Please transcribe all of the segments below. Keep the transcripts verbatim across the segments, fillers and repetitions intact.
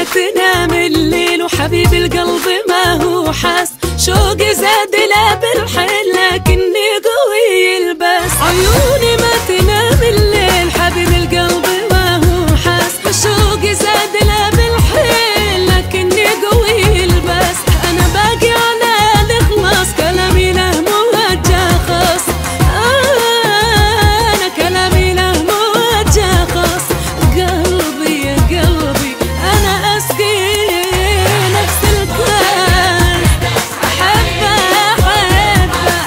تنام الليل وحبيب القلب ما هو حاس. شوقي زاد لا بالحيل لكني قوي البس. عيوني ما تنام الليل حبيب القلب ما هو حاس. شوقي زاد لا بالحيل لكني قوي البس. انا باقي على الإخلاص كلامي له موجه خاص. انا كلامي له موجه خاص. قلبي يا قلبي انا اسقي نفس الكاس. احبه احبه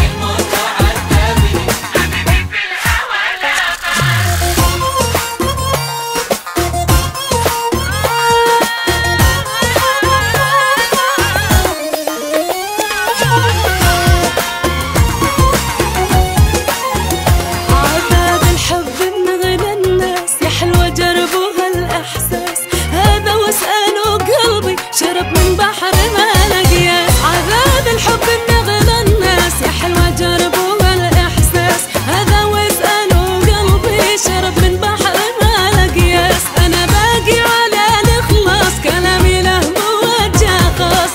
عذاب الحب من غنى الناس. يا حلوة جربوا هالإحساس هذا واسألوا قلبي شرب من بحر ما لقياس. عذاب الحب من غنى الناس. يا حلوة جربوا هالإحساس هذا واسألوا قلبي شرب من بحر ما لقياس. أنا باقي على الإخلاص كلامي له موجه خاص.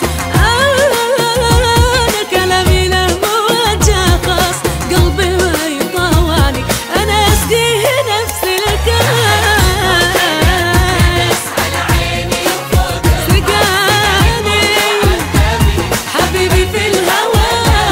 أنا كلامي له موجه خاص. قلبي ما يطاوعني أنا أسقيه نفس الكاس. سقاني حبيبي في الهوى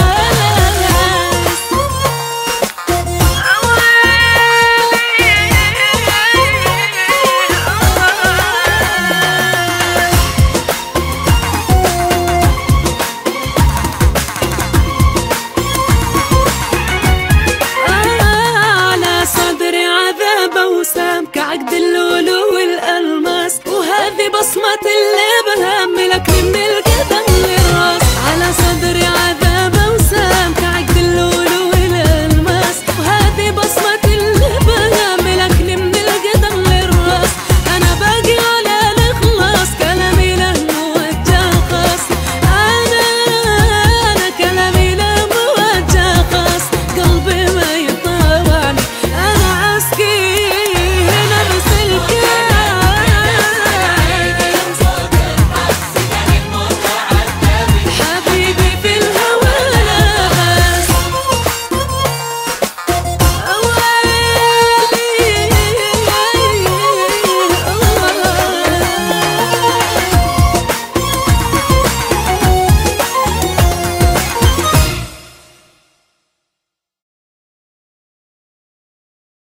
على صدري عذاب وسام كعقد اللؤلؤ والألماس. وهذه بصمة الليل